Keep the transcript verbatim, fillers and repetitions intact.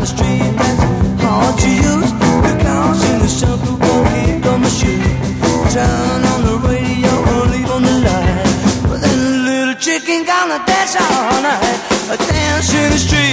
the street that's hard to use. The caution is something won't kick on my shoe. Turn on the radio or leave on the light. But then the little chicken gonna dance all night. A dance in the street.